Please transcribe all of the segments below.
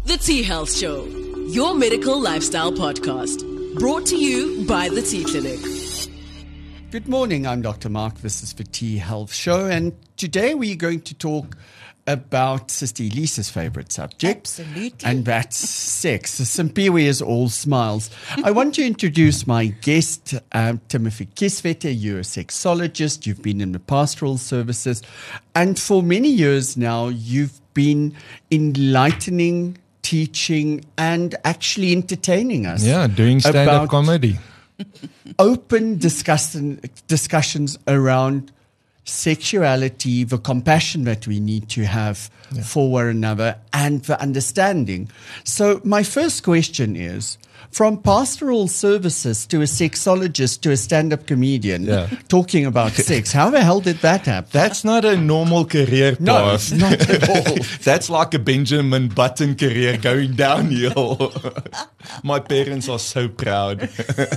The T Health Show, your medical lifestyle podcast, brought to you by the T Clinic. Good morning, I'm Dr. Mark. This is the T Health Show, and today we're going to talk about Sister Elise's favorite subject. Absolutely. And that's sex. Simpiwe is all smiles. I want to introduce my guest, Timothy Kieswetter. You're a sexologist. You've been in the pastoral services. And for many years now, you've been enlightening, teaching, and actually entertaining us. Yeah, doing stand-up comedy. Open discussions around sexuality, the compassion that we need to have for one another, and the understanding. So my first question is, from pastoral services to a sexologist to a stand-up comedian talking about sex, how the hell did that happen? That's not a normal career path. No, it's not at all. That's like a Benjamin Button career going downhill. My parents are so proud.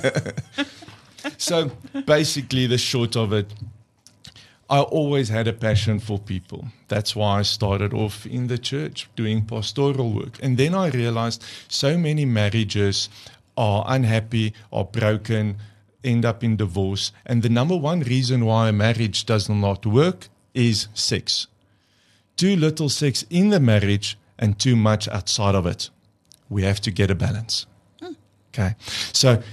So basically, the short of it, I always had a passion for people. That's why I started off in the church doing pastoral work. And then I realized so many marriages are unhappy, are broken, end up in divorce. And the number one reason why a marriage does not work is sex. Too little sex in the marriage and too much outside of it. We have to get a balance. Okay. So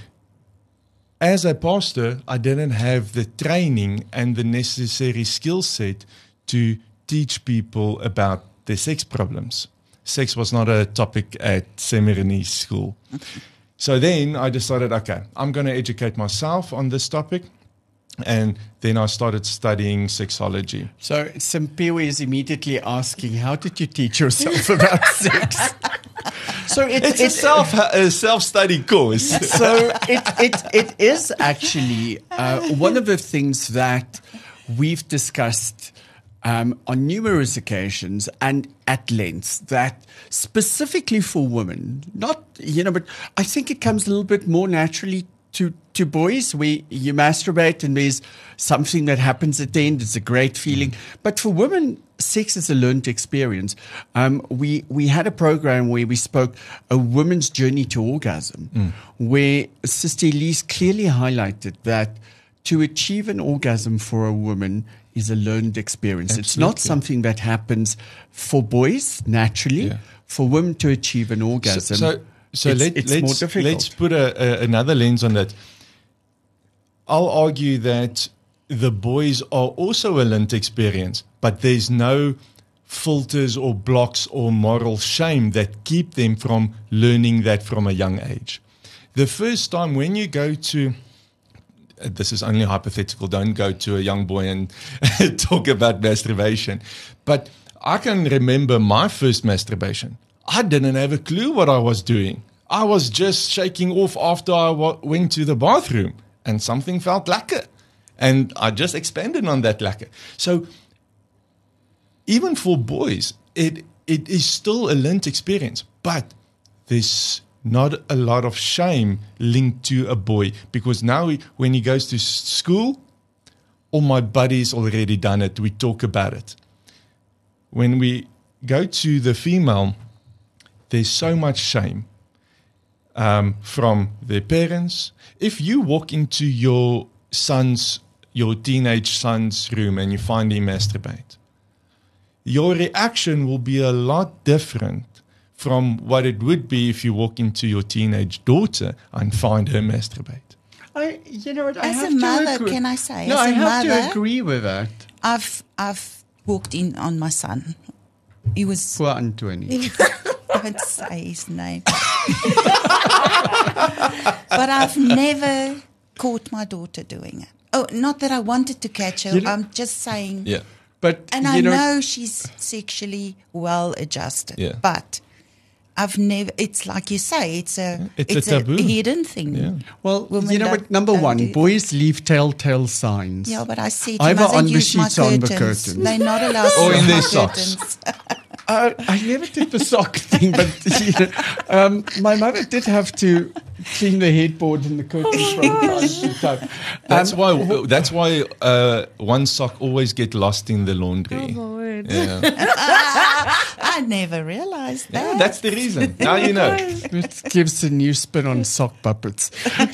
as a pastor, I didn't have the training and the necessary skill set to teach people about their sex problems. Sex was not a topic at seminary school. So then I decided, okay, I'm going to educate myself on this topic. And then I started studying sexology. So Simpiwe is immediately asking, how did you teach yourself about sex? So it's a self-study course. So it is actually one of the things that we've discussed on numerous occasions and at length, that specifically for women, not, but I think it comes a little bit more naturally to boys, where you masturbate and there's something that happens at the end. It's a great feeling. But for women, sex is a learned experience. We had a program where we spoke a woman's journey to orgasm, where Sister Elise clearly highlighted that to achieve an orgasm for a woman is a learned experience. Absolutely. It's not something that happens for boys naturally. Yeah. For women to achieve an orgasm, let's put another lens on that. I'll argue that the boys are also a learned experience, but there's no filters or blocks or moral shame that keep them from learning that from a young age. The first time when you go to, this is only hypothetical, don't go to a young boy and talk about masturbation, but I can remember my first masturbation. I didn't have a clue what I was doing. I was just shaking off after I went to the bathroom and something felt lekker. And I just expanded on that lekker. So even for boys, it is still a learned experience. But there's not a lot of shame linked to a boy. Because now when he goes to school, all my buddies already done it. We talk about it. When we go to the female, there's so much shame from their parents. If you walk into your teenage son's room and you find him masturbate, your reaction will be a lot different from what it would be if you walk into your teenage daughter and find her masturbate. As a mother, can I say? No, as I a have mother, to agree with that. I've walked in on my son. He was Poor Anthony. Don't say his name. But I've never caught my daughter doing it. Oh, not that I wanted to catch her. I'm just saying. Yeah. But and I know she's sexually well adjusted. Yeah. But I've never. It's like you say. It's a taboo. hidden thing. Yeah. Well, Women what? Number one, do boys leave telltale signs. Yeah, but I see. Either on the use my sheets or on the curtains. curtains. They're not allowed to Or in use their my socks. curtains. I never did the sock thing, but my mother did have to clean the headboard and the curtains from time to time. That's why one sock always get lost in the laundry. Oh, my word. Yeah. I I never realized that. Yeah, that's the reason. Now you know. It gives a new spin on sock puppets.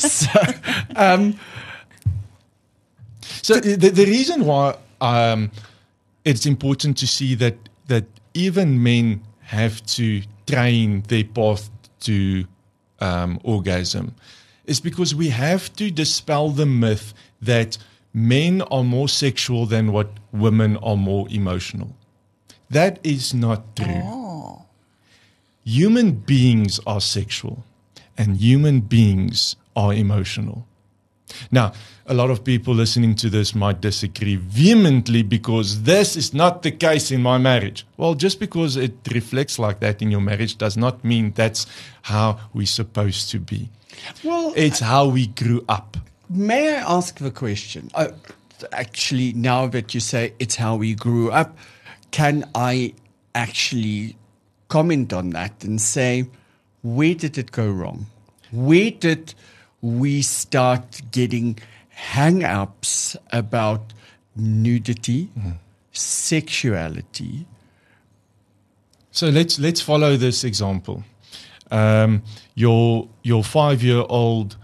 So the reason why it's important to see that even men have to train their path to orgasm is because we have to dispel the myth that men are more sexual than what women are more emotional. That is not true. Oh. Human beings are sexual and human beings are emotional. Now, a lot of people listening to this might disagree vehemently because this is not the case in my marriage. Well, just because it reflects like that in your marriage does not mean that's how we're supposed to be. Well, it's how we grew up. May I ask the question? Actually, now that you say it's how we grew up, can I actually comment on that and say, where did it go wrong? Where did we start getting hang-ups about nudity, sexuality? So let's follow this example. Your 5-year-old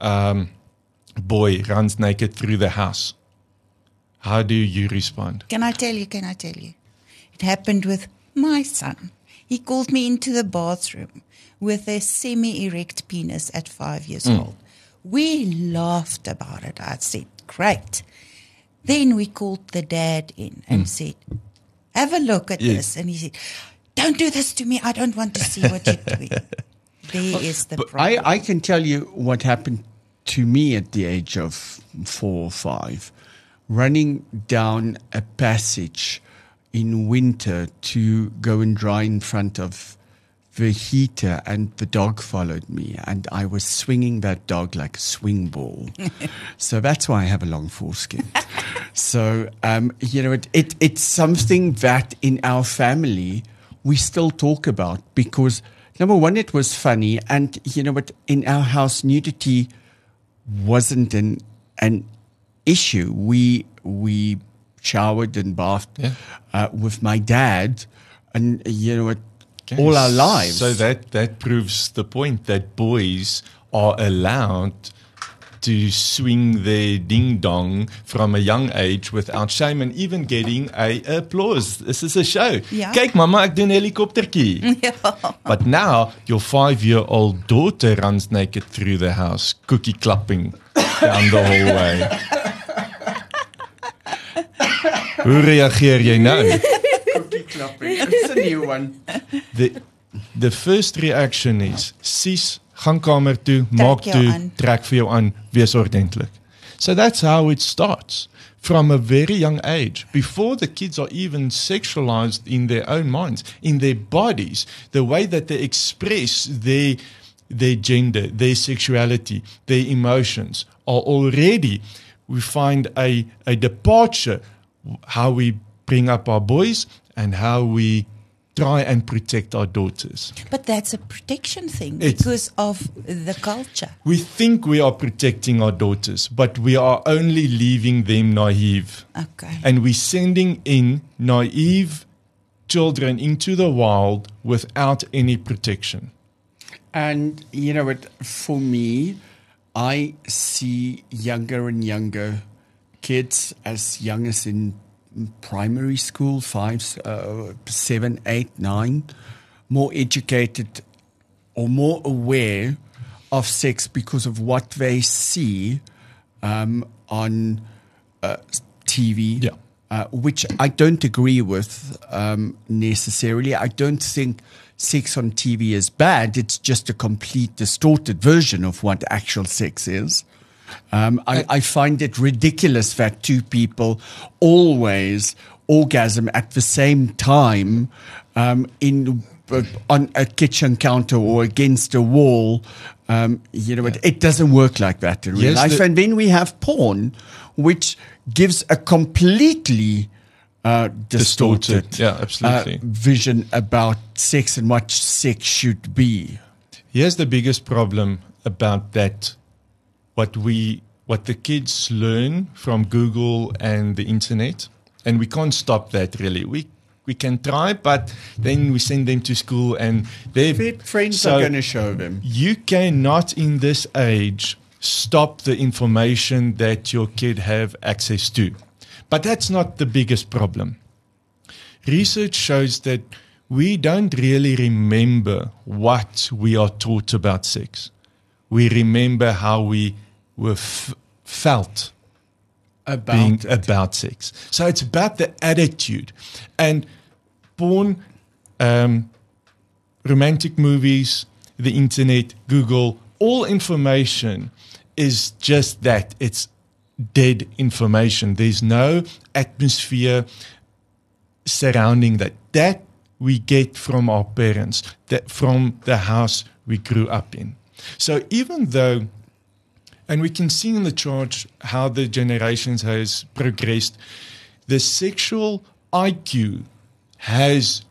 boy runs naked through the house. How do you respond? Can I tell you? It happened with my son. He called me into the bathroom with a semi-erect penis at 5 years old. We laughed about it. I said, great. Then we called the dad in and said, have a look at this. And he said, don't do this to me. I don't want to see what you're doing. There is the problem. I can tell you what happened to me at the age of 4 or 5. Running down a passage in winter to go and dry in front of the heater, and the dog followed me, and I was swinging that dog like a swing ball. So that's why I have a long foreskin. So, it's something that in our family we still talk about because, number one, it was funny, and in our house, nudity wasn't an issue. We showered and bathed with my dad, and all our lives. So that proves the point that boys are allowed to swing their ding dong from a young age without shame and even getting applause. This is a show. Yeah. Kyk, mama, ek doen helikoptertjie. Yeah. But now your 5-year-old daughter runs naked through the house, cookie clapping down the hallway. Hoe reageer jy nou? Cookie clapping. It's a new one. The first reaction is, sis, gaan kamer toe, maak toe, trek vir jou aan, wees ordentlik. So that's how it starts. From a very young age, before the kids are even sexualized in their own minds, in their bodies, the way that they express their gender, their sexuality, their emotions are already, we find a departure how we bring up our boys and how we try and protect our daughters. But that's a protection thing because of the culture. We think we are protecting our daughters, but we are only leaving them naive. Okay. And we're sending in naive children into the wild without any protection. And for me, I see younger and younger kids as young as in primary school, 5, 7, 8, 9, more educated or more aware of sex because of what they see on TV, which I don't agree with necessarily. I don't think sex on TV is bad. It's just a complete distorted version of what actual sex is. I find it ridiculous that two people always orgasm at the same time on a kitchen counter or against a wall. It doesn't work like that in real life. And then we have porn, which gives a completely distorted vision about sex and what sex should be. Here's the biggest problem about that. What the kids learn from Google and the internet, and we can't stop that really. We we can try, but then we send them to school and their friends are going to show them. You cannot in this age stop the information that your kid have access to. But that's not the biggest problem. Research shows that we don't really remember what we are taught about sex. We remember how we were felt about sex. So it's about the attitude. And porn, romantic movies, the internet, Google, all information is just that. It's dead information. There's no atmosphere surrounding that. That we get from our parents, that from the house we grew up in. So even though, and we can see in the chart how the generations has progressed, the sexual IQ has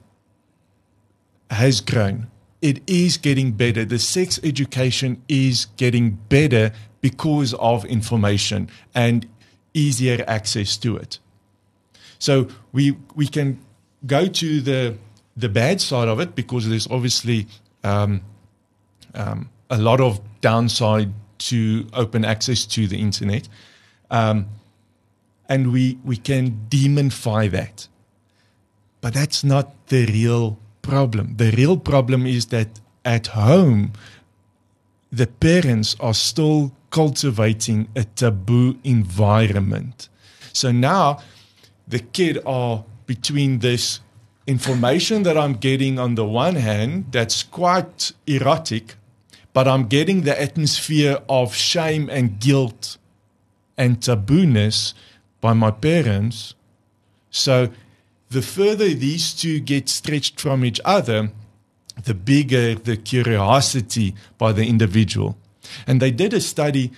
grown. It is getting better. The sex education is getting better because of information and easier access to it. So we can go to the bad side of it, because there's obviously a lot of downside to open access to the internet. And we can demonify that. But that's not the real problem. The real problem is that at home, the parents are still cultivating a taboo environment. So now the kid are between this information that I'm getting on the one hand that's quite erotic, but I'm getting the atmosphere of shame and guilt and tabooness by my parents. So the further these two get stretched from each other, the bigger the curiosity by the individual. And they did a study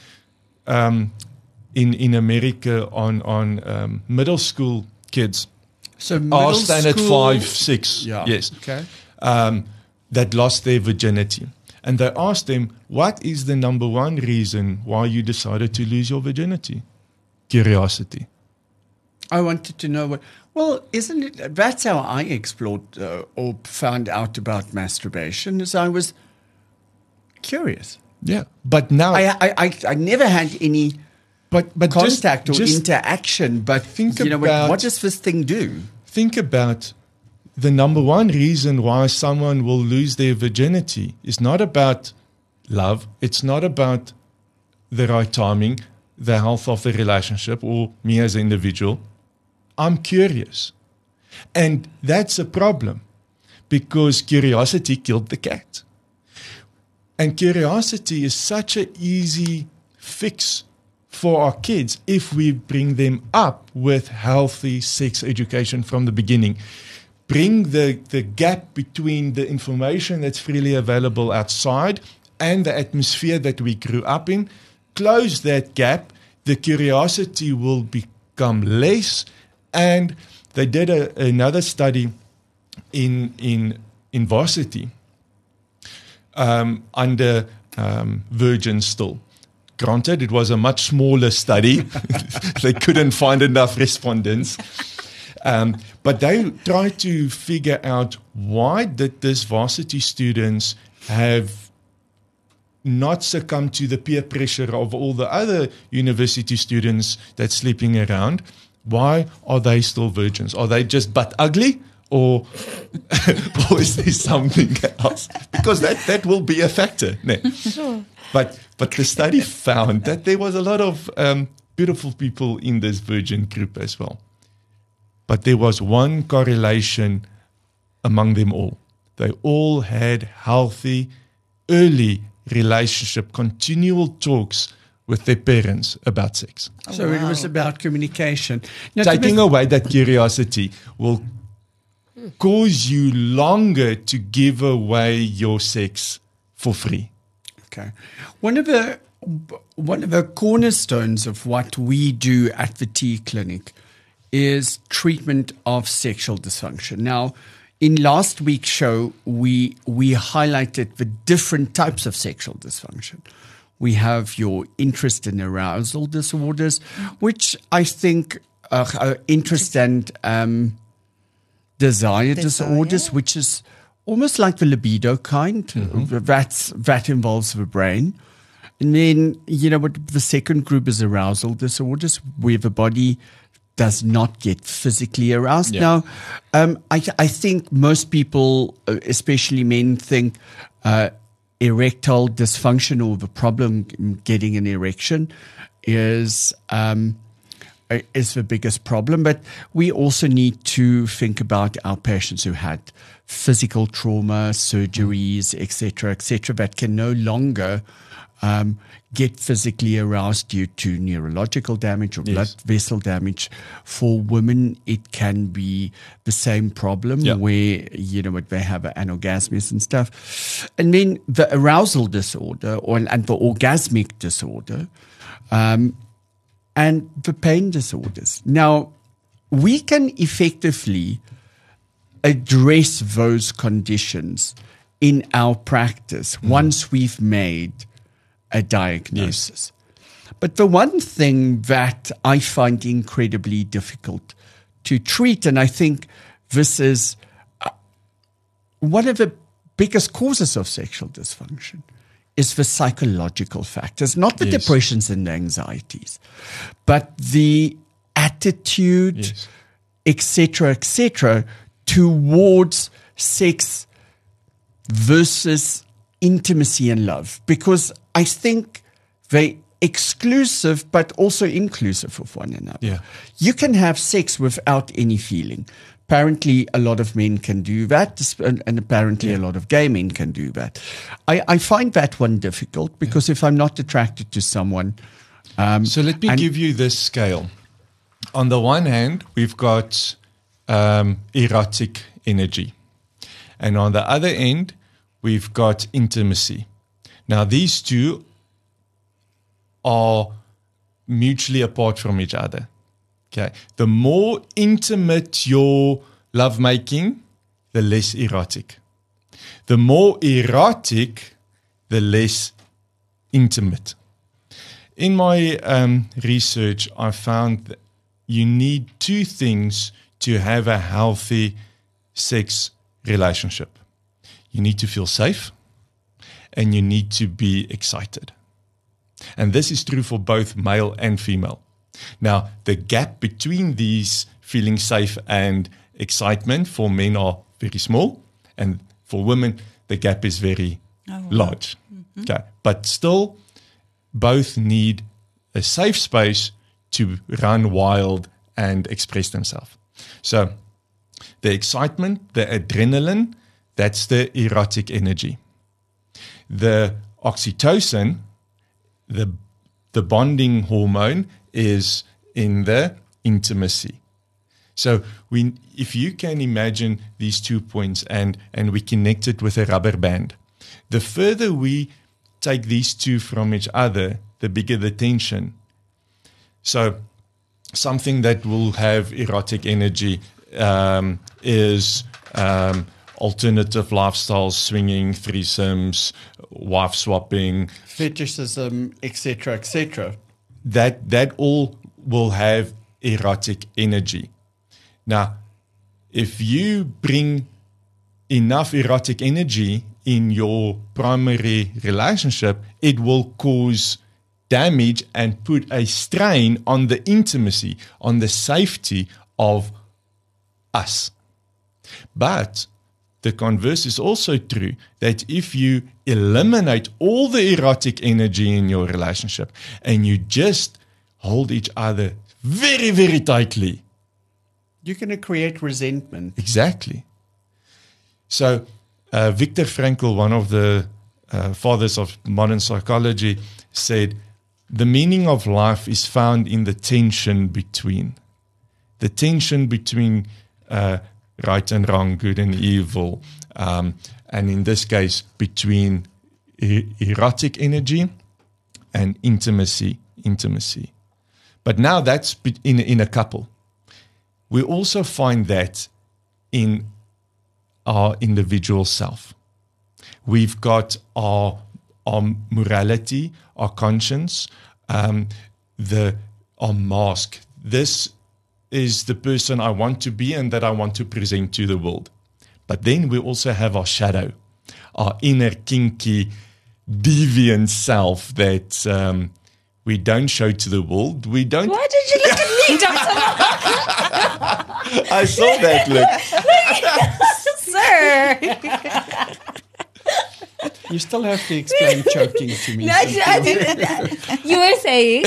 in America on middle school kids. So middle standard school, 5, 6, yes. Okay. That lost their virginity. And they asked them, what is the number one reason why you decided to lose your virginity? Curiosity. I wanted to know what. Well, isn't it? That's how I explored or found out about masturbation. Is I was curious. Yeah, but now I never had any but contact or just interaction. But think you know, about, what does this thing do? Think about the number one reason why someone will lose their virginity is not about love. It's not about the right timing, the health of the relationship, or me as an individual. I'm curious. And that's a problem, because curiosity killed the cat. And curiosity is such an easy fix for our kids if we bring them up with healthy sex education from the beginning. Bring the gap between the information that's freely available outside and the atmosphere that we grew up in. Close that gap. The curiosity will become less. And they did another study in varsity under virgins still. Granted, it was a much smaller study. They couldn't find enough respondents. But they tried to figure out, why did these varsity students have not succumbed to the peer pressure of all the other university students that's sleeping around? Why are they still virgins? Are they just butt ugly? Or is there something else? Because that will be a factor. No. Sure. But the study found that there was a lot of beautiful people in this virgin group as well. But there was one correlation among them all. They all had healthy, early relationship, continual talks with their parents about sex. So it was about communication. Now, taking away that curiosity will cause you longer to give away your sex for free. Okay. One of the cornerstones of what we do at the T Clinic is treatment of sexual dysfunction. Now, in last week's show, we highlighted the different types of sexual dysfunction. We have your interest and arousal disorders, which I think interest and desire disorders, which is almost like the libido kind. That involves the brain. And then, what the second group is arousal disorders, where the body does not get physically aroused. Yeah. Now, I think most people, especially men, think erectile dysfunction or the problem getting an erection is the biggest problem. But we also need to think about our patients who had physical trauma, surgeries, etc., that can no longer get physically aroused due to neurological damage or blood vessel damage. For women, it can be the same problem where, they have anorgasmus and stuff. And then the arousal disorder and the orgasmic disorder and the pain disorders. Now, we can effectively address those conditions in our practice once we've made a diagnosis. But the one thing that I find incredibly difficult to treat, and I think this is one of the biggest causes of sexual dysfunction, is the psychological factors, not the depressions and the anxieties, but the attitude, etc., towards sex versus intimacy and love, because I think they're exclusive but also inclusive of one another. Yeah. You can have sex without any feeling. Apparently, a lot of men can do that, and apparently a lot of gay men can do that. I find that one difficult because if I'm not attracted to someone... so let me give you this scale. On the one hand, we've got erotic energy. And on the other end, we've got intimacy. Now, these two are mutually apart from each other. Okay. The more intimate your lovemaking, the less erotic. The more erotic, the less intimate. In my research, I found that you need two things to have a healthy sex relationship. You need to feel safe, and you need to be excited. And this is true for both male and female. Now, the gap between these feeling safe and excitement for men are very small, and for women, the gap is very large. Okay. But still, both need a safe space to run wild and express themselves. So, the excitement, the adrenaline, that's the erotic energy. The oxytocin, the bonding hormone, is in the intimacy. So if you can imagine these 2 points and we connect it with a rubber band, the further we take these two from each other, the bigger the tension. So something that will have erotic energy is alternative lifestyles, swinging, threesomes, wife swapping, fetishism, etc. That all will have erotic energy. Now, if you bring enough erotic energy in your primary relationship, it will cause damage and put a strain on the intimacy, on the safety of us. But the converse is also true, that if you eliminate all the erotic energy in your relationship and you just hold each other very, very tightly, you're going to create resentment. Exactly. So Viktor Frankl, one of the fathers of modern psychology, said, the meaning of life is found in the tension between. The tension between right and wrong, good and evil, and in this case, between erotic energy and intimacy. But now that's in a couple. We also find that in our individual self. We've got our morality, our conscience, our mask. This is the person I want to be and that I want to present to the world. But then we also have our shadow, our inner kinky, deviant self that we don't show to the world. We don't. Why did you look at me, Dr. Mark? I saw that look. Sir. You still have to explain choking to me. No, I didn't. You were saying.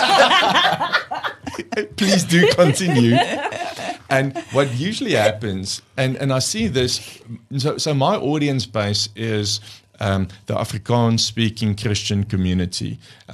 Please do continue. And what usually happens, and I see this, so my audience base is the Afrikaans-speaking Christian community.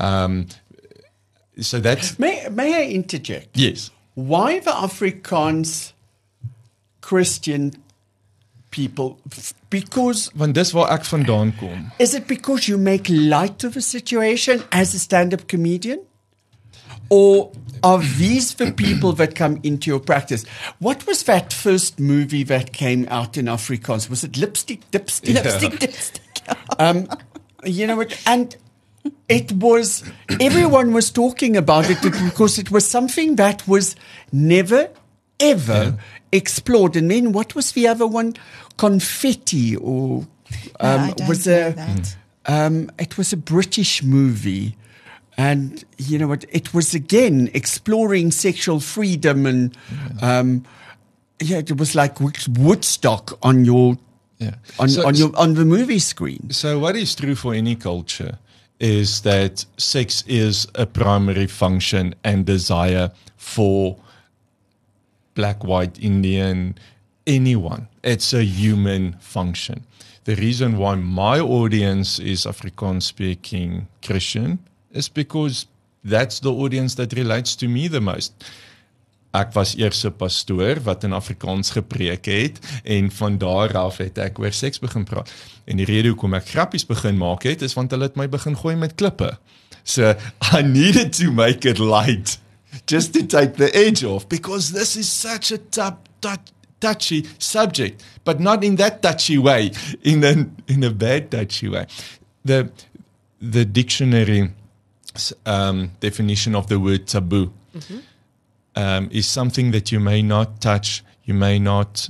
So that's... May I interject? Yes. Why the Afrikaans Christian people? Because... Want dis waar ek vandaan kom. Is it because you make light of a situation as a stand-up comedian? Or are these the people that come into your practice? What was that first movie that came out in Afrikaans? Was it Lipstick, Dipstick? Yeah. Lipstick, dipstick. You know what? And it was, everyone was talking about it because it was something that was never, ever explored. And then what was the other one? Confetti or I don't was know that. it was a British movie. And you know what? It was again exploring sexual freedom, and it was like Woodstock on your on the movie screen. So what is true for any culture is that sex is a primary function and desire for black, white, Indian, anyone. It's a human function. The reason why my audience is Afrikaans-speaking Christian is because that's the audience that relates to me the most. Ek was eers 'n pastoor wat in Afrikaans gepreek het en van daar af het ek oor seks begin praat. En die rede hoekom ek grappies begin maak het is want hulle het my begin gooi met klippe. So I needed to make it light just to take the edge off because this is such a touchy subject, but not in that touchy way, in a bad touchy way. The dictionary definition of the word taboo is something that you may not touch, you may not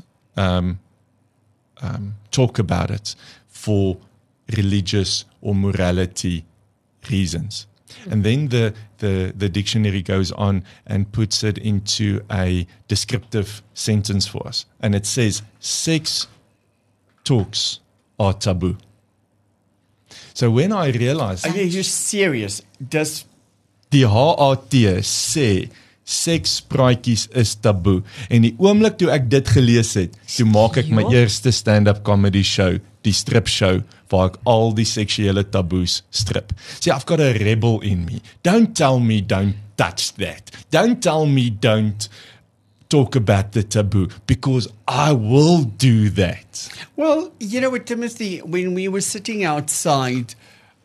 talk about it for religious or morality reasons. And then the dictionary goes on and puts it into a descriptive sentence for us. And it says, sex talks are taboo. So when I realized... Are you serious? Does... Die HAT sê, sekspraatjies is taboe. En die oomblik toe ek dit gelees het, toe maak ek my eerste stand-up comedy show, die strip show, waar ek al die seksuele taboes strip. See, I've got a rebel in me. Don't tell me don't touch that. Don't tell me don't talk about the taboo, because I will do that. Well, you know what, Timothy, when we were sitting outside,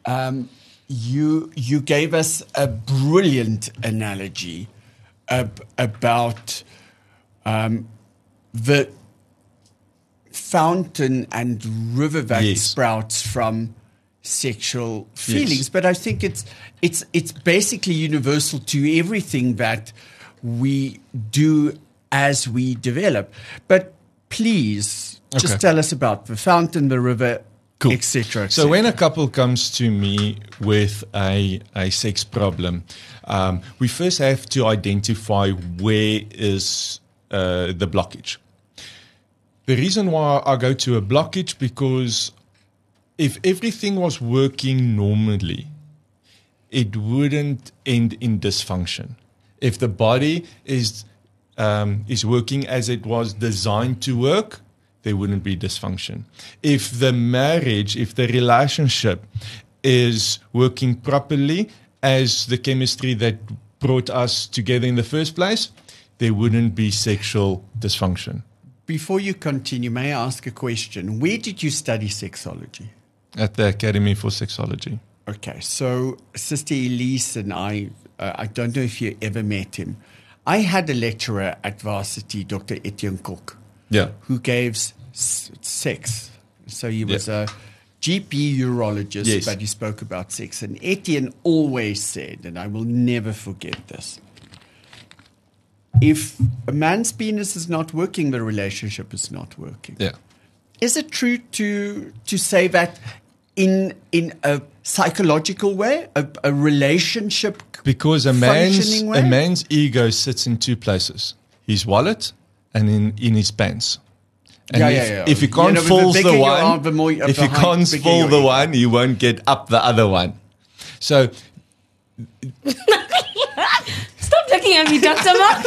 you gave us a brilliant analogy about the fountain and river that sprouts from sexual feelings. Yes. But I think it's basically universal to everything that we do as we develop. But please, just tell us about the fountain, the river, cool. etc. So when a couple comes to me with a sex problem, we first have to identify where is the blockage. The reason why I go to a blockage, because if everything was working normally, it wouldn't end in dysfunction. If the body is working as it was designed to work, there wouldn't be dysfunction. If the marriage, if the relationship is working properly as the chemistry that brought us together in the first place, there wouldn't be sexual dysfunction. Before you continue, may I ask a question? Where did you study sexology? At the Academy for Sexology. Okay, so Sister Elise and I don't know if you ever met him. I had a lecturer at Varsity, Dr. Etienne Cook, who gave sex. So he was a GP urologist, but he spoke about sex. And Etienne always said, and I will never forget this, if a man's penis is not working, the relationship is not working. Yeah. Is it true to say that in a psychological way, a relationship Because a functioning way? man's ego sits in two places: his wallet and in his pants. And if you can't fold the one, if you can't fold the one, you won't get up the other one. So Stop looking at me, Dr. Mark.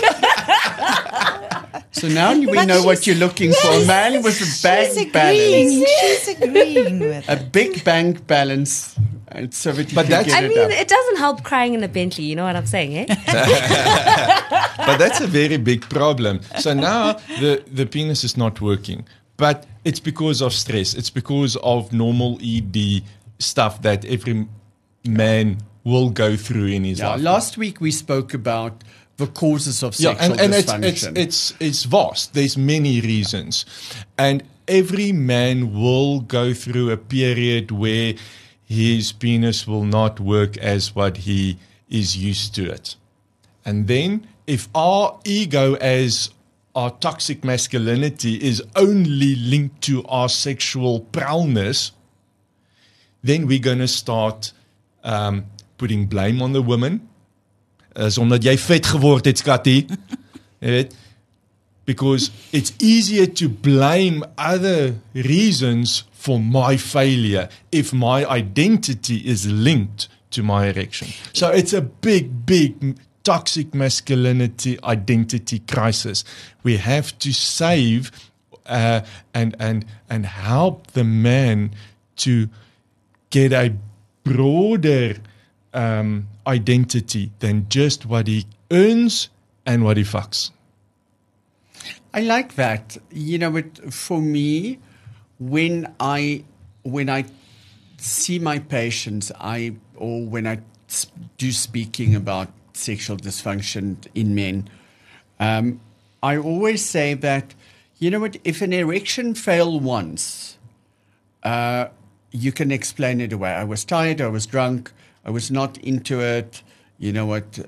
So now we know what you're looking for. A man with a bank balance. She's agreeing with A it. big bank balance. And so that you But can that's- get I it mean, up. it doesn't help crying in a Bentley, you know what I'm saying, eh? but that's a very big problem. So now the penis is not working, but it's because of stress. It's because of normal ED stuff that every man will go through in his life. Last week we spoke about the causes of sexual and dysfunction. it's vast. There's many reasons, and every man will go through a period where his penis will not work as what he is used to it. And then if our ego as our toxic masculinity is only linked to our sexual prowess, then we're going to start putting blame on the woman. Is omdat jy vet geword het, skattie. Jy weet? Because it's easier to blame other reasons for my failure if my identity is linked to my erection. So it's a big toxic masculinity identity crisis. We have to save and help the man to get a broader identity than just what he earns and what he fucks. I like that. You know, for me, when I see my patients, or when I do speaking about sexual dysfunction in men, I always say that, you know what, if an erection failed once, you can explain it away. I was tired, I was drunk, I was not into it, it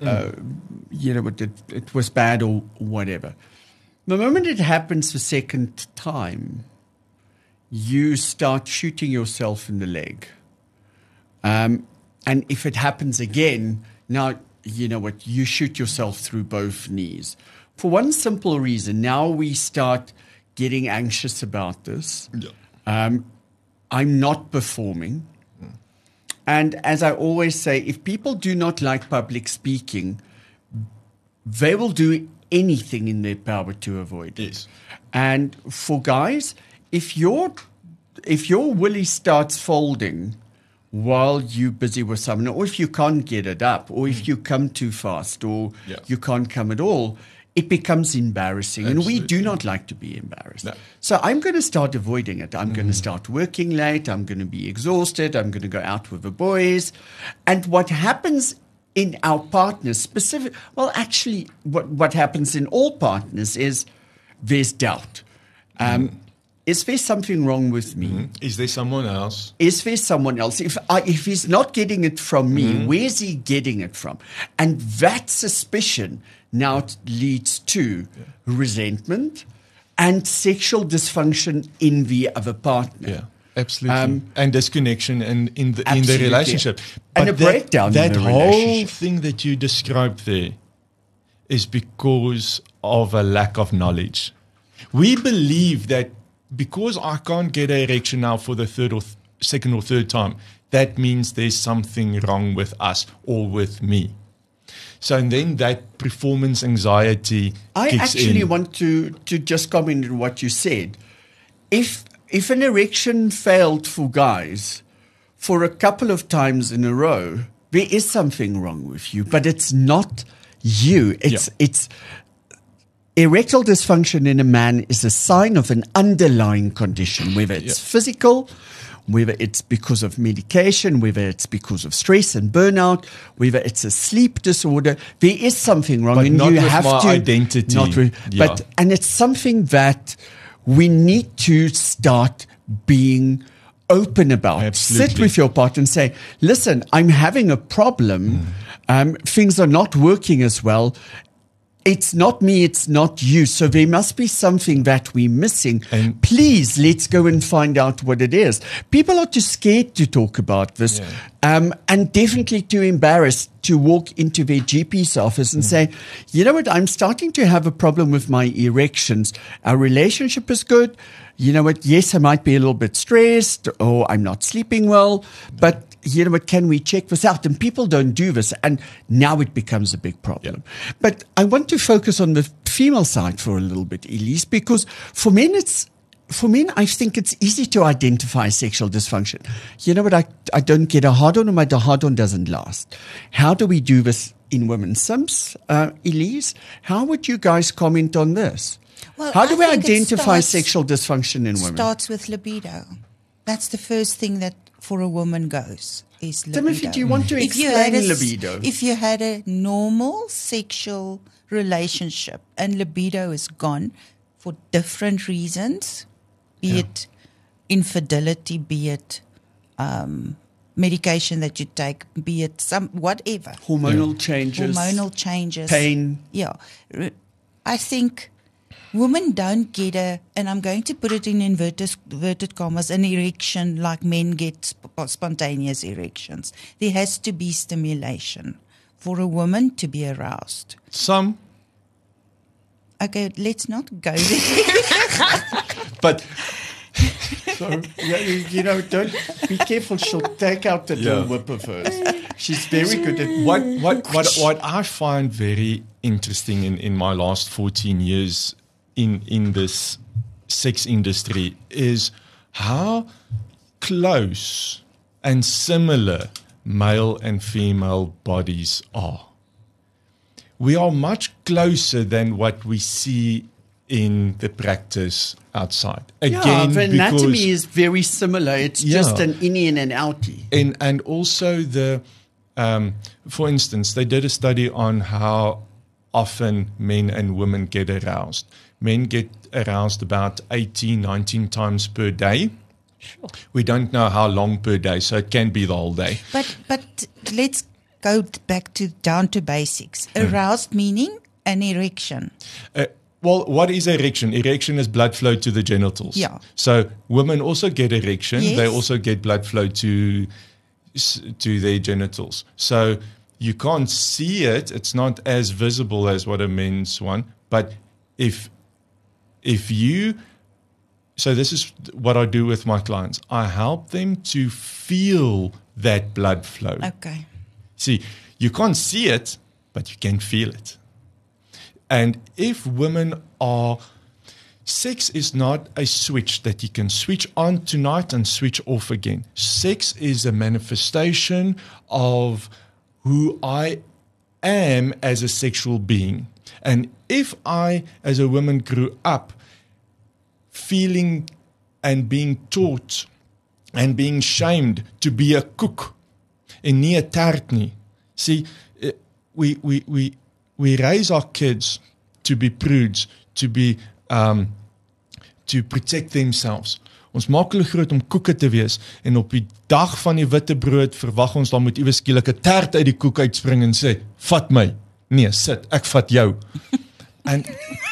was bad or whatever. The moment it happens the second time, you start shooting yourself in the leg. And if it happens again, now, you know what, you shoot yourself through both knees. For one simple reason, now we start getting anxious about this. Yeah. I'm not performing. And as I always say, if people do not like public speaking, they will do anything in their power to avoid it. Yes. And for guys, if your willy starts folding while you're busy with someone, or if you can't get it up, or if you come too fast, or you can't come at all, it becomes embarrassing. Absolutely. And we do not like to be embarrassed. No. So I'm going to start avoiding it. I'm going to start working late. I'm going to be exhausted. I'm going to go out with the boys. And what happens in our partners, what happens in all partners is there's doubt. Is there something wrong with me? Is there someone else? Is there someone else? If he's not getting it from me, where's he getting it from? And that suspicion now leads to resentment and sexual dysfunction in the other partner. Yeah, absolutely. And disconnection in the Absolutely. relationship. And a breakdown in That the whole relationship. thing that you described there is because of a lack of knowledge. We believe that because I can't get an erection now for the second or third time, that means there's something wrong with us or with me. So and then that performance anxiety I kicks actually in. want to just comment on what you said. If an erection failed for guys for a couple of times in a row, there is something wrong with you, but it's not you. It's erectile dysfunction in a man is a sign of an underlying condition, whether it's physical, whether it's because of medication, whether it's because of stress and burnout, whether it's a sleep disorder. There is something wrong, But and not you with have my to identity. and it's something that we need to start being open about. Absolutely. Sit with your partner and say, "Listen, I'm having a problem. Things are not working as well. it's not me, it's not you. So there must be something that we're missing. And please, let's go and find out what it is. People are too scared to talk about this, and definitely too embarrassed to walk into their GP's office and say, you know what, I'm starting to have a problem with my erections. Our relationship is good. You know what, yes, I might be a little bit stressed, or I'm not sleeping well, but you know what, can we check this out? And people don't do this, and now it becomes a big problem. But I want to focus on the female side for a little bit, Elise, because for men, I think it's easy to identify sexual dysfunction. You know what, I don't get a hard-on, or my hard-on doesn't last. How do we do this in women? Sims, Elise, how would you guys comment on this? Well, How do I we think it identify starts- sexual dysfunction in women? Starts with libido. That's the first thing that for a woman goes, is libido. Timothy, do you want to If you had explain a libido? If you had a normal sexual relationship and libido is gone for different reasons, be it infidelity, be it medication that you take, be it whatever. Hormonal changes. Pain. Yeah. I think women don't get and I'm going to put it in inverted commas, an erection like men get spontaneous erections. There has to be stimulation for a woman to be aroused. some, Okay, let's not go there. but So, you know, don't be careful. She'll take out the little whip of hers. She's very good at what I find very interesting in my last 14 years in this sex industry is how close and similar male and female bodies are. We are much closer than what we see in the practice outside. Again, the anatomy because, is very similar. It's just an innie and an outie. and also for instance, they did a study on how often men and women get aroused. Men get aroused about 18, 19 times per day. Sure. We don't know how long per day, so it can be the whole day. But let's go back down to basics. Aroused meaning an erection. Well, what is erection? Erection is blood flow to the genitals. Yeah. So women also get erection. Yes. They also get blood flow to their genitals. So you can't see it. It's not as visible as what a men's one. But if you, so this is what I do with my clients. I help them to feel that blood flow. Okay. See, you can't see it, but you can feel it. And if women are, sex is not a switch that you can switch on tonight and switch off again. Sex is a manifestation of who I am as a sexual being. And if I, as a woman, grew up feeling and being taught and being shamed to be a cook en nie 'n tert nie. See, we raise our kids to be prudes, to be to protect themselves. Ons maak hulle groot om koeke te wees en op die dag van die witte brood verwag ons dan moet iewes skielik 'n tert uit die koek uitspring en sê, "Vat my." Nee, sit, ek vat jou. And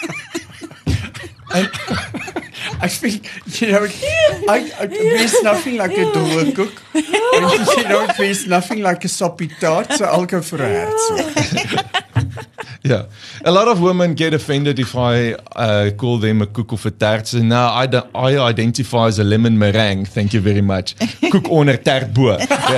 I think, you know, there's nothing like a doorkoek. You know, there's nothing like a soppy tart, so I'll go for a hertz. yeah, a lot of women get offended if I call them a koek of a tert. So now I identify as a lemon meringue. Thank you very much. Koek onder tert bo.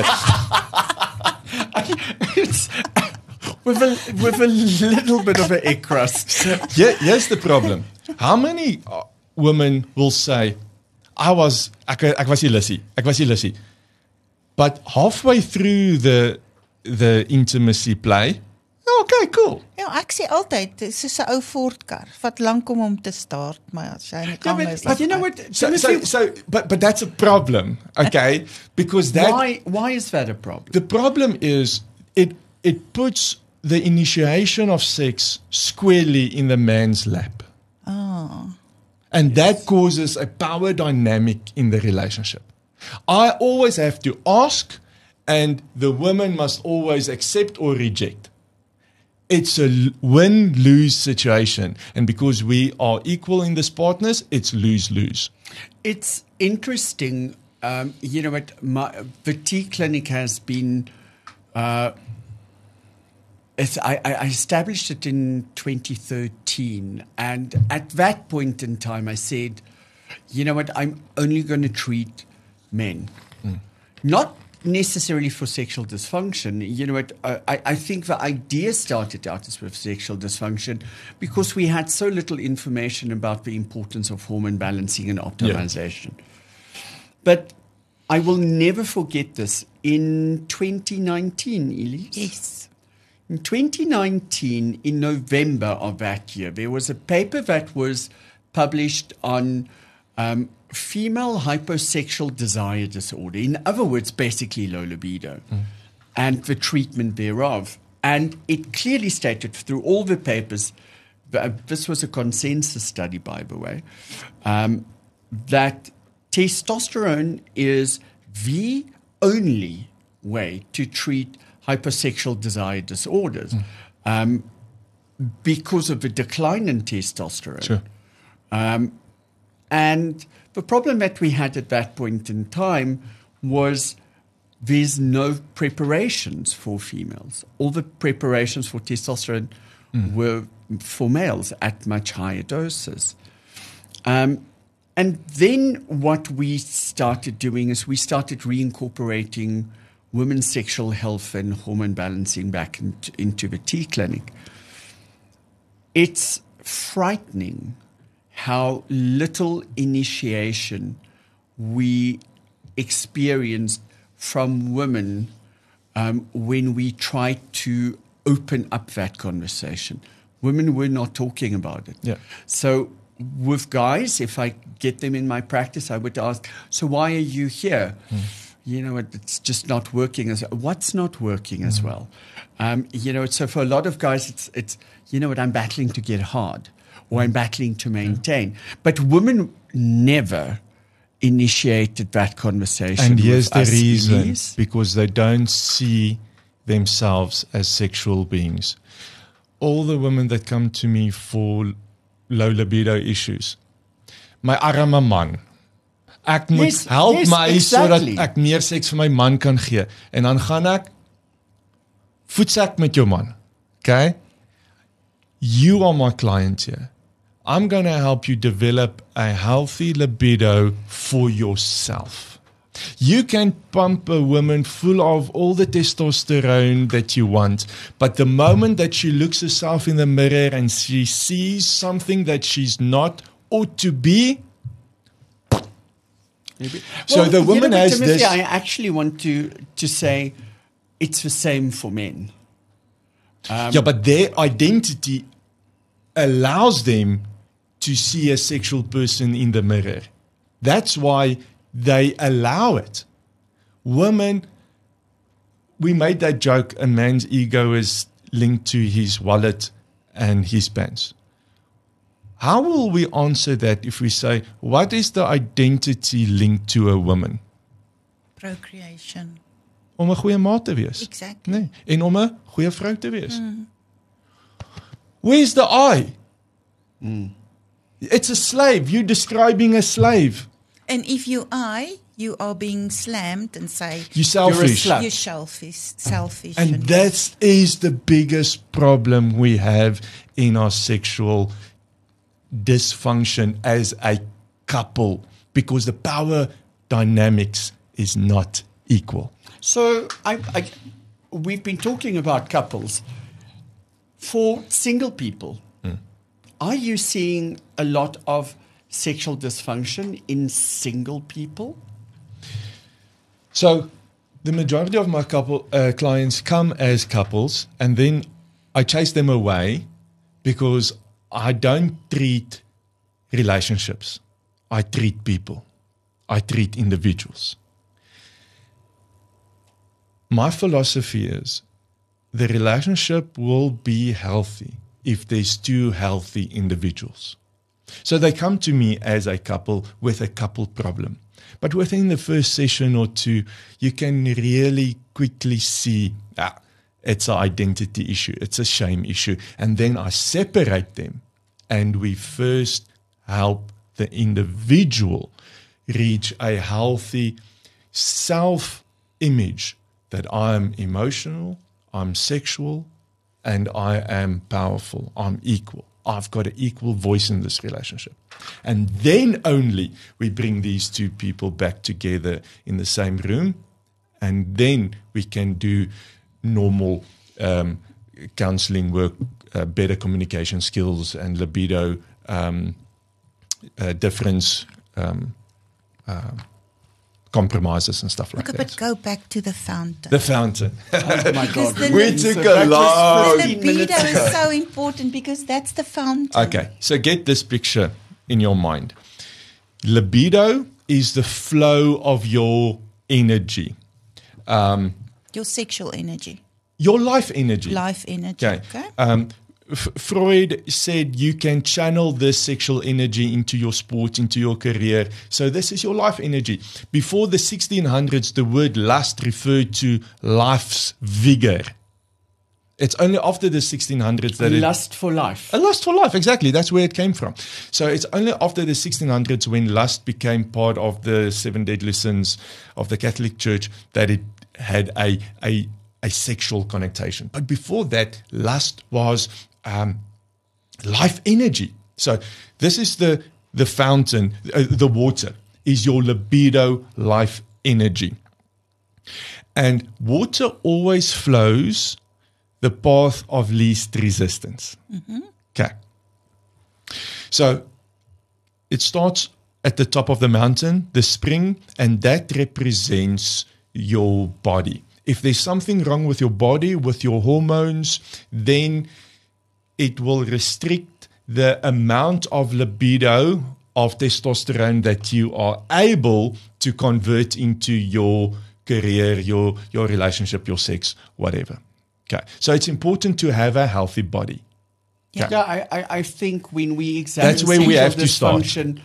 It's with a little bit of an egg crust. Yeah, here's the problem. How many women will say, ek was nie Lissy. But halfway through the intimacy play, okay, cool. Ja, ek sê altyd, dit is soos 'n ou Ford-kar. Vat lank om te start, maar as jy in die gang is. But you know what? But that's a problem, okay? Because that Why is that a problem? the problem is it puts the initiation of sex squarely in the man's lap. And that causes a power dynamic in the relationship. I always have to ask, and the woman must always accept or reject. it's a win-lose situation. And because we are equal in this partners, it's lose-lose. It's interesting. You know what? The T Clinic has been. I established it in 2013, and at that point in time, I said, you know what? I'm only going to treat men, not necessarily for sexual dysfunction. You know what? I think the idea started out as with sexual dysfunction because we had so little information about the importance of hormone balancing and optimization. Yeah. But I will never forget this. In 2019, Elise? Yes. In 2019, in November of that year, there was a paper that was published on female hyposexual desire disorder. In other words, basically low libido, and the treatment thereof. And it clearly stated through all the papers, this was a consensus study, by the way, that testosterone is the only way to treat hypersexual desire disorders because of the decline in testosterone. Sure. And the problem that we had at that point in time was there's no preparations for females. All the preparations for testosterone were for males at much higher doses. And then what we started doing is we started reincorporating women's sexual health and hormone balancing back into the T Clinic. It's frightening how little initiation we experienced from women when we tried to open up that conversation. Women were not talking about it. Yeah. So with guys, if I get them in my practice, I would ask, so why are you here? You know, it's just not working. What's not working as well? You know, so for a lot of guys, it's you know what, I'm battling to get hard or I'm battling to maintain. But women never initiated that conversation. And here's the reason, Elise. because they don't see themselves as sexual beings. All the women that come to me for low libido issues, my arme man, ek moet help my exactly. sodat ek meer seks vir my man kan gee. En dan gaan ek voetsak met jou man. Okay? You are my client here. I'm going to help you develop a healthy libido for yourself. You can pump a woman full of all the testosterone that you want, but the moment that she looks herself in the mirror and she sees something that she's not ought to be, so the woman has Timothy, this. I actually want to say it's the same for men. Yeah, but their identity allows them to see a sexual person in the mirror. That's why they allow it. Women, we made that joke, a man's ego is linked to his wallet and his pants. How will we answer that if we say, what is the identity linked to a woman? Procreation. Om 'n goeie maat te wees. Exactly. Nee, en om 'n goeie vrou te wees. Where's the I? It's a slave. You're describing a slave. And if you are being slammed and say You're selfish. You're a slut. you're selfish. And that is the biggest problem we have in our sexual dysfunction as a couple, because the power dynamics is not equal. So we've been talking about couples. For single people, are you seeing a lot of sexual dysfunction in single people? So the majority of my clients come as couples, and then I chase them away because I don't treat relationships. I treat people. I treat individuals. My philosophy is the relationship will be healthy if there's two healthy individuals. So they come to me as a couple with a couple problem. But within the first session or two, you can really quickly see it's an identity issue, it's a shame issue. And then I separate them, and we first help the individual reach a healthy self-image that I am emotional, I'm sexual, and I am powerful, I'm equal. I've got an equal voice in this relationship. And then only we bring these two people back together in the same room, and then we can do normal counseling work, better communication skills and libido difference compromises and stuff like Okay, that. but go back to the fountain. The fountain. Oh my God. the We libido- took a long... The libido is so important because that's the fountain. Okay, so get this picture in your mind. Libido is the flow of your energy, Your sexual energy, your life energy. life energy. Okay. Freud said you can channel this sexual energy into your sport, into your career. So this is your life energy. Before the 1600s, the word lust referred to life's vigor. It's only after the 1600s that Lust for life. A lust for life, exactly. That's where it came from. So it's only after the 1600s when lust became part of the 7 deadly sins of the Catholic Church that it had a sexual connotation. But before that, lust was life energy. So this is the fountain, the water is your libido life energy. And water always flows the path of least resistance. Okay. So it starts at the top of the mountain, the spring, and that represents your body. If there's something wrong with your body, with your hormones, then it will restrict the amount of libido, of testosterone that you are able to convert into your career, your relationship, your sex, whatever. Okay. So it's important to have a healthy body. Yeah, I think when we examine That's where we sexual have to start. dysfunction,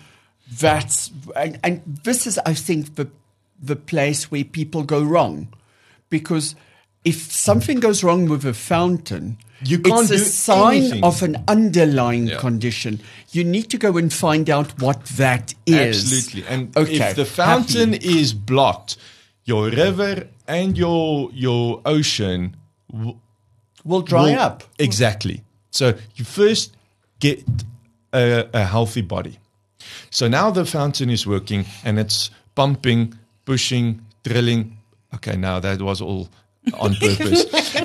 and this is, I think, the place where people go wrong. Because if something goes wrong with a fountain, You can't it's a do sign anything. of an underlying Yeah. condition. You need to go and find out what that is. Absolutely. And Okay, if the fountain happy. is blocked, your river and your ocean will dry will- up. Exactly. So you first get a healthy body. So now the fountain is working and it's pumping, pushing, drilling. Okay, now that was all on purpose.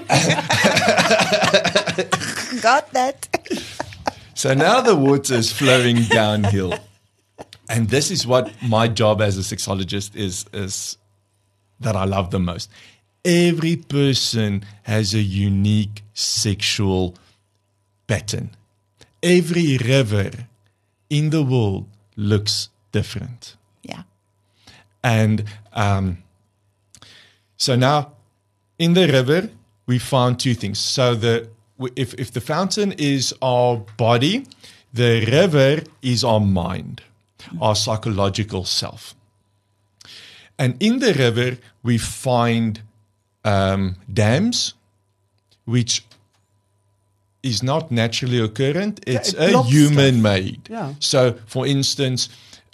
Got that? So now the water is flowing downhill. And this is what my job as a sexologist is that I love the most. Every person has a unique sexual pattern. Every river in the world looks different. Yeah. And so now in the river, we found two things. So if the fountain is our body, the river is our mind, our psychological self. And in the river, we find dams, which is not naturally occurrent. It's it a blocks human-made. Yeah. So, for instance,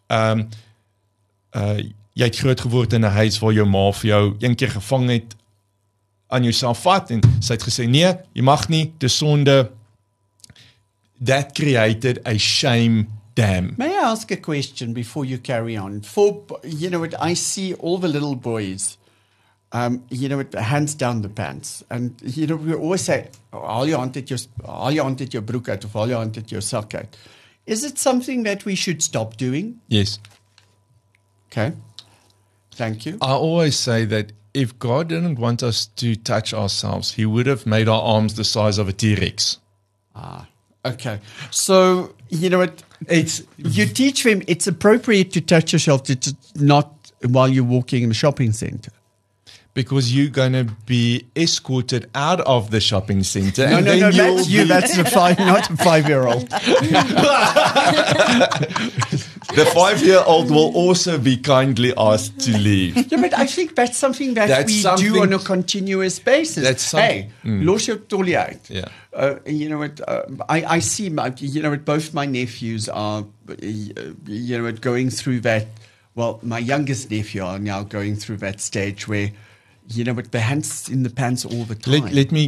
jy het groot geword in 'n huis waar jou ma vir jou een keer gevang het, aan jouself vat en sy het gesê nee, jy mag nie, dis sonde. That created a shame dam. May I ask a question before you carry on? I see all the little boys, hands down the pants. And, we always say, haal jou hand uit jou broek uit of haal jou hand uit jou sak uit. Is it something that we should stop doing? Yes. Okay. Thank you. I always say that if God didn't want us to touch ourselves, he would have made our arms the size of a T-Rex. Okay. So, you teach them it's appropriate to touch yourself, not while you're walking in the shopping center. Because you're going to be escorted out of the shopping center. No, and no, then no, you'll that's you. be- That's not a 5-year-old. The 5-year-old will also be kindly asked to leave. Yeah, but I think that's something that we do on a continuous basis. Hey, los jou tollie uit. Yeah. You know what? I see. Both my nephews are, going through that. Well, my youngest nephew are now going through that stage where, with their hands in the pants all the time.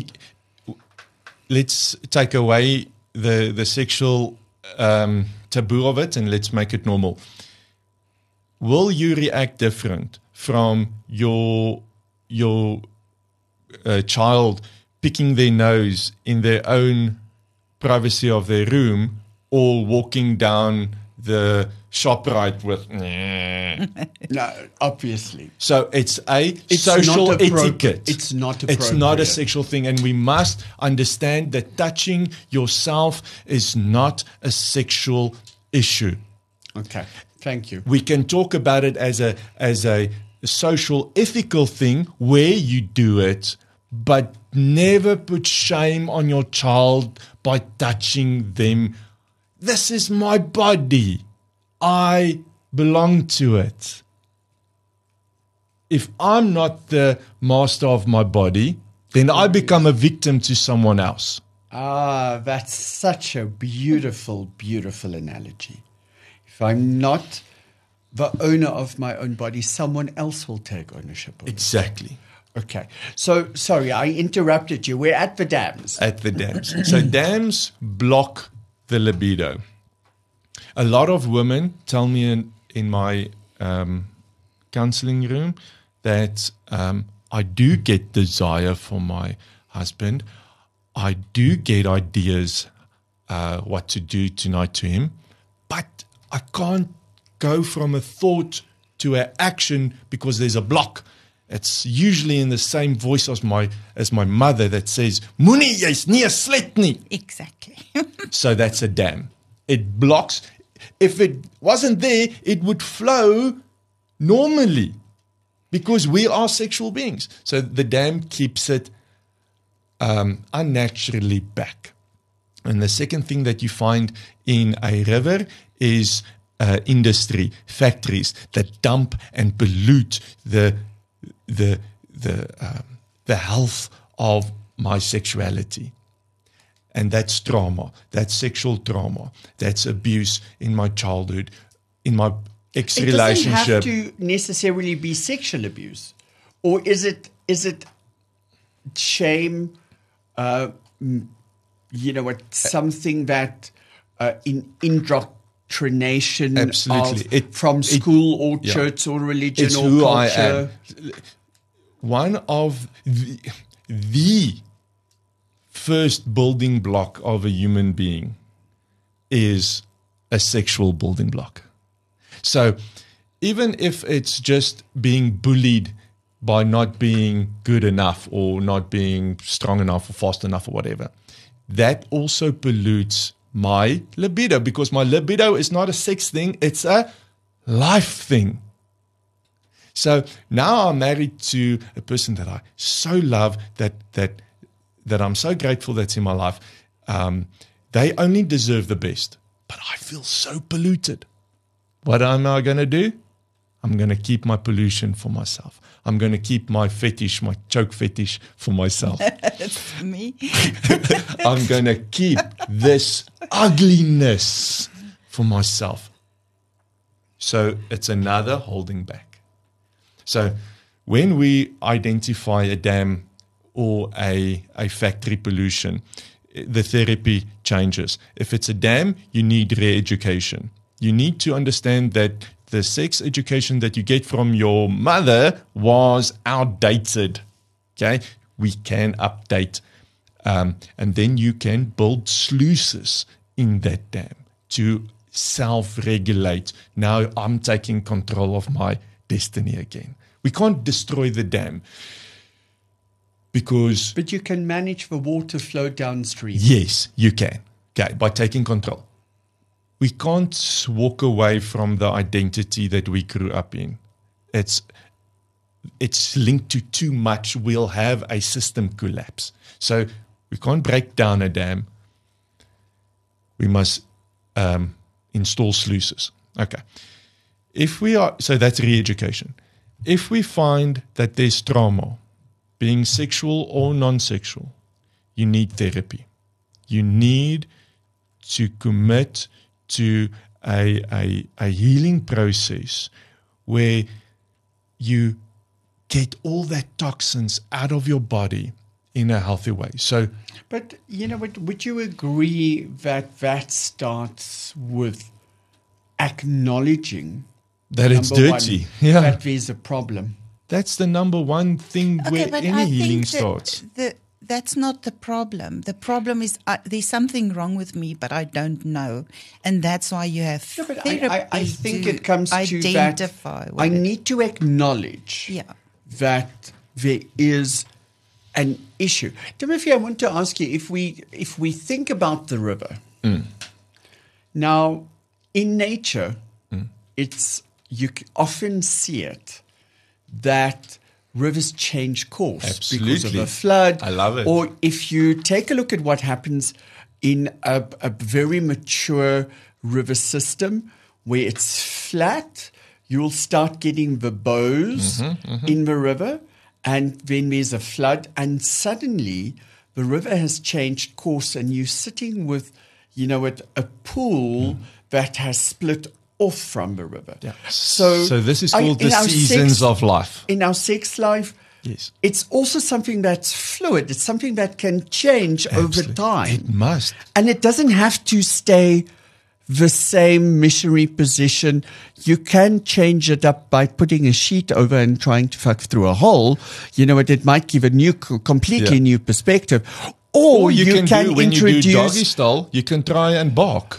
Let's take away the sexual taboo of it and let's make it normal. Will you react different from your child picking their nose in their own privacy of their room or walking down the ShopRite with No, obviously. So it's social etiquette. It's not appropriate. It's not a sexual thing, and we must understand that touching yourself is not a sexual issue. Okay, thank you. We can talk about it as a social ethical thing where you do it, but never put shame on your child by touching them. This is my body. I belong to it. If I'm not the master of my body, then I become a victim to someone else. Ah, that's such a beautiful, beautiful analogy. If I'm not the owner of my own body, someone else will take ownership of it. Exactly. Okay. So, sorry, I interrupted you. We're at the dams. At the dams. So dams block the libido. A lot of women tell me in my counseling room that I do get desire for my husband. I do get ideas what to do tonight to him, but I can't go from a thought to an action because there's a block. It's usually in the same voice as my mother that says, "Moenie, jy's nie 'n slet nie." Exactly. So that's a dam. It blocks. If it wasn't there, it would flow normally because we are sexual beings. So the dam keeps it unnaturally back. And the second thing that you find in a river is industry, factories that dump and pollute the health of my sexuality. And that's trauma. That's sexual trauma. That's abuse in my childhood, in my ex-relationship. It doesn't have to necessarily be sexual abuse. Or is it shame, something that indoctrination Absolutely. from school or church or religion it's or who culture? I am. One of the first building block of a human being is a sexual building block. So even if it's just being bullied by not being good enough or not being strong enough or fast enough or whatever, that also pollutes my libido because my libido is not a sex thing, it's a life thing. So now I'm married to a person that I so love, that I'm so grateful that's in my life. They only deserve the best, but I feel so polluted. What am I going to do? I'm going to keep my pollution for myself. I'm going to keep my fetish, my choke fetish for myself. That's me. I'm going to keep this ugliness for myself. So it's another holding back. So when we identify a dam or a factory pollution, the therapy changes. If it's a dam, you need re-education. You need to understand that the sex education that you get from your mother was outdated. Okay? We can update. And then you can build sluices in that dam to self-regulate. Now I'm taking control of my destiny again. We can't destroy the dam because... But you can manage the water flow downstream. Yes, you can. Okay, by taking control. We can't walk away from the identity that we grew up in. It's linked to too much. We'll have a system collapse. So we can't break down a dam. We must install sluices. Okay. If we are, so that's re-education. If we find that there's trauma, being sexual or non-sexual, you need therapy. You need to commit to a healing process where you get all that toxins out of your body in a healthy way. So, but you know, would you agree that starts with acknowledging that it's number dirty? one, Yeah, that there's a problem. That's the number one thing where but any I healing think starts. That's not the problem. The problem is there's something wrong with me, but I don't know, and that's why you have No, but therapy I think to it comes to that. identify. I need to acknowledge that there is an issue. Timothy, I want to ask you if we think about the river. Now, in nature, you often see it that rivers change course because of a flood. I love it. Or if you take a look at what happens in a very mature river system where it's flat, you'll start getting the bows in the river, and then there's a flood, and suddenly the river has changed course, and you're sitting with, a pool that has split off from the river. Yeah. So this is called the seasons of life. In our sex life, yes, it's also something that's fluid. It's something that can change over time. It must. And it doesn't have to stay the same missionary position. You can change it up by putting a sheet over and trying to fuck through a hole. It might give a completely new perspective. Or you can do, when introduce... you do doggy style, you can try and bark.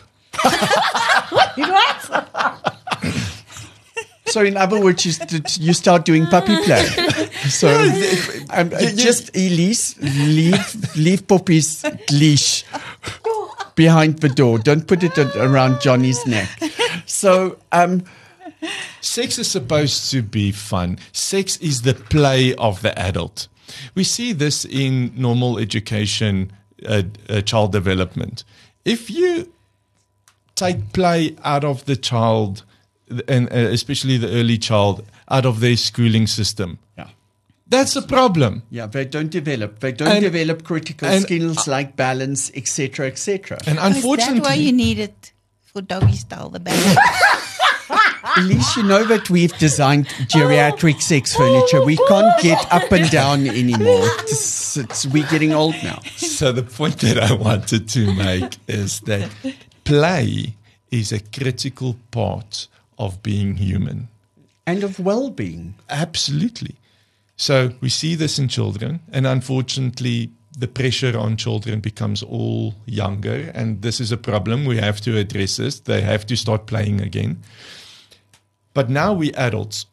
So in other words, you start doing puppy play. So just Elise, leave Poppy's leash behind the door. Don't put it around Johnny's neck. So sex is supposed to be fun. Sex is the play of the adult. We see this in normal education, child development. If you take play out of the child, and especially the early child, out of their schooling system, that's a problem. Yeah, they don't develop. They don't develop critical skills like balance, etc., etc. And unfortunately, is that why you need it for doggy style, the balance? Elise, you know that we've designed geriatric sex furniture. We can't get up and down anymore. We're getting old now. So the point that I wanted to make is that play is a critical part of being human. And of well-being. Absolutely. So we see this in children, and unfortunately the pressure on children becomes all younger, and this is a problem. We have to address this. They have to start playing again. But now we adults,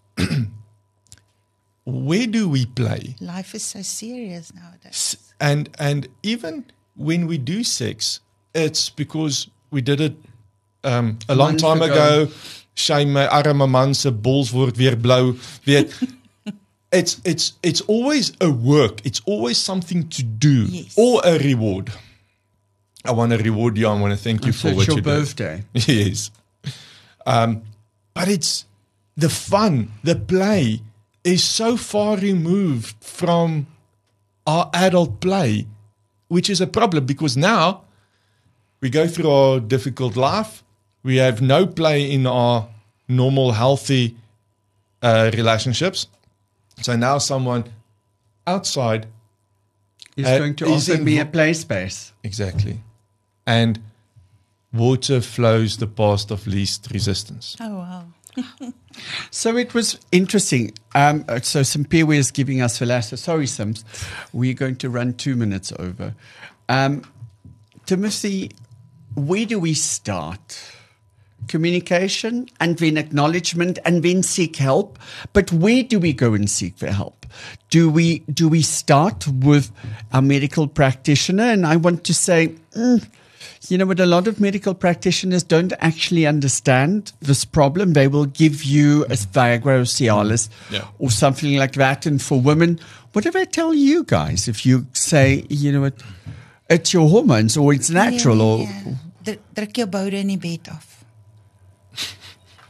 where do we play? Life is so serious nowadays. And even when we do sex, it's because we did it a long time ago. Sy my arme man se bols word weer blou. Weet, it's always a work. It's always something to do, or a reward. I want to reward you. I want to thank you for what you did. It's your birthday. Yes. But it's the fun, the play is so far removed from our adult play, which is a problem because now we go through our difficult life. We have no play in our normal, healthy relationships. So now someone outside is going to offer me a play space. Exactly. And water flows the path of least resistance. Oh, wow. So it was interesting. So Simpiwe is giving us Velasa. Sorry, Sims. We're going to run 2 minutes over. Timothy, where do we start? Communication and then acknowledgement and then seek help. But where do we go and seek for help? Do we start with a medical practitioner? And I want to say, you know what, a lot of medical practitioners don't actually understand this problem. They will give you a Viagra or Cialis or something like that. And for women, what do they tell you guys if you say, you know what, it's your hormones or it's natural? Or Druk jou boude in die bed af.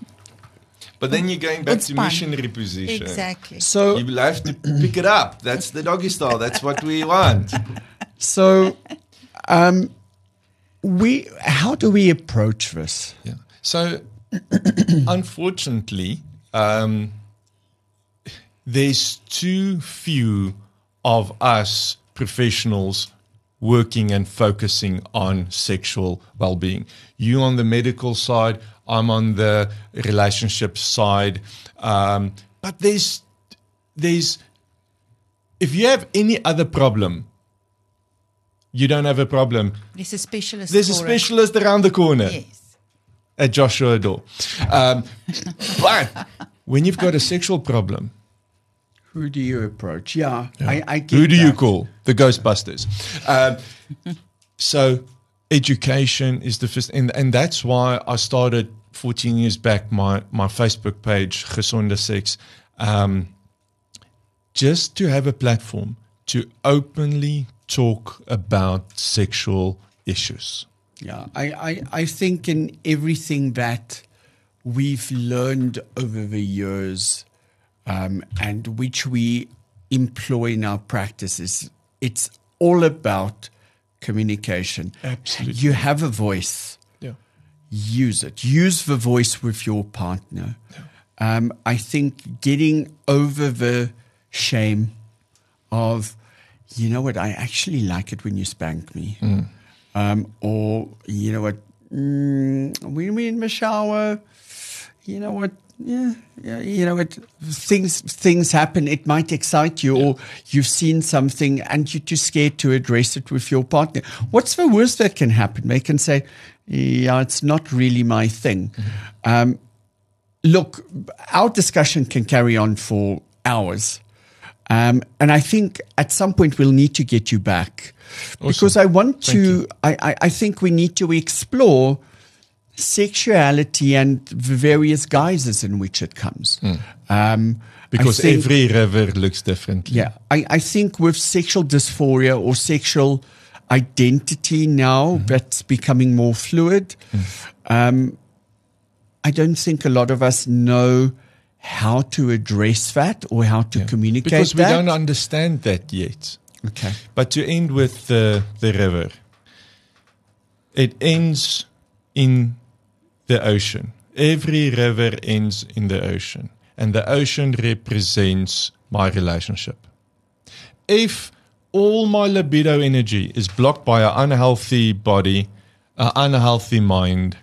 But then you're going back It's to fun. missionary position. Exactly. So, You have to pick it up. That's the doggy style. That's what we want. so, how do we approach this? Yeah. So, unfortunately, there's too few of us professionals working and focusing on sexual well-being. You on the medical side, I'm on the relationship side. But there's, if you have any other problem, you don't have a problem. There's a specialist. There's a for it. specialist around the corner Yes. at Joshua Door. But when you've got a sexual problem, Who do you approach? Yeah, I get who do you that. call? The Ghostbusters. So education is the first, and that's why I started 14 years back my Facebook page, Gesonde Sex, just to have a platform to openly talk about sexual issues. Yeah, I think in everything that we've learned over the years and which we employ in our practices, it's all about communication. Absolutely. You have a voice. Yeah. Use it. Use the voice with your partner. I think getting over the shame of, you know what, I actually like it when you spank me. Or, you know what, when we're in the shower, you know what, you know what, things happen. It might excite you, or you've seen something and you're too scared to address it with your partner. What's the worst that can happen? They can say, yeah, it's not really my thing. Look, our discussion can carry on for hours. And I think at some point we'll need to get you back because I want to, I think we need to explore sexuality and the various guises in which it comes. Because I think- every river looks differently. Yeah, I think with sexual dysphoria or sexual identity now that's becoming more fluid, I don't think a lot of us know how to address that or how to communicate Because we that. don't understand that yet. Okay. But to end with the river, it ends in the ocean. Every river ends in the ocean. And the ocean represents my relationship. If all my libido energy is blocked by an unhealthy body, an unhealthy mind,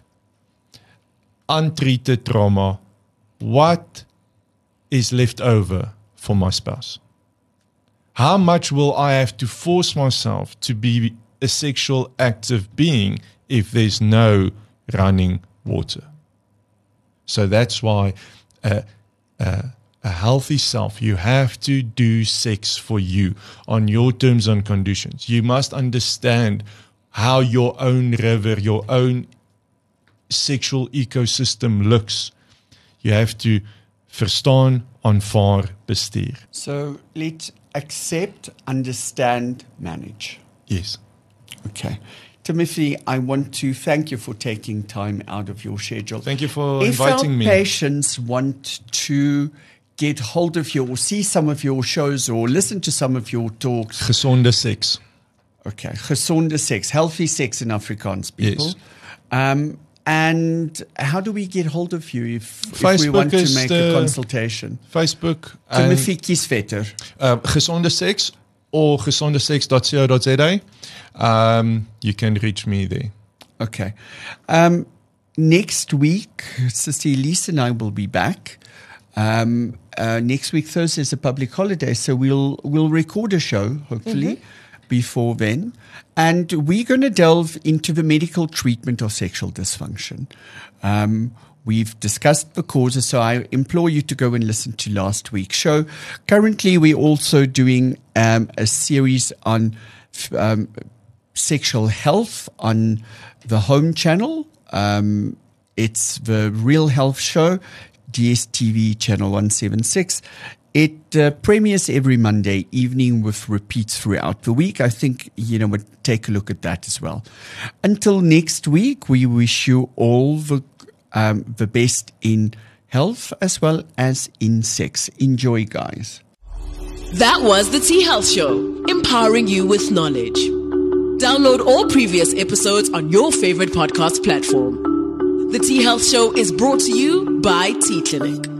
untreated trauma, what is left over for my spouse? How much will I have to force myself to be a sexual active being if there's no running water? So that's why a healthy self, you have to do sex for you on your terms and conditions. You must understand how your own river, your own sexual ecosystem looks. You have to verstaan, aanvaar, bestuur. So let's accept, understand, manage. Yes. Okay. Timothy, I want to thank you for taking time out of your schedule. Thank you for If inviting our me. patients want to get hold of you or see some of your shows or listen to some of your talks, Gesonde seks. okay, gesonde sex, healthy sex in Afrikaans, people. Yes. And how do we get hold of you if we Facebook want to is make a consultation? Facebook and Timothy Kiesvetter. Gesonde Seks or gesondeseks.co.za. You can reach me there. Okay. Next week, Sister Elise and I will be back. Next week, Thursday, is a public holiday, so we'll record a show, hopefully, before then. And we're going to delve into the medical treatment of sexual dysfunction. We've discussed the causes, so I implore you to go and listen to last week's show. Currently, we're also doing a series on sexual health on the Home Channel. It's the Real Health Show, DSTV Channel 176. It premieres every Monday evening with repeats throughout the week. I think, we'll take a look at that as well. Until next week, we wish you all the best in health as well as in sex. Enjoy, guys. That was the T Health Show, empowering you with knowledge. Download all previous episodes on your favorite podcast platform. The T Health Show is brought to you by T Clinic.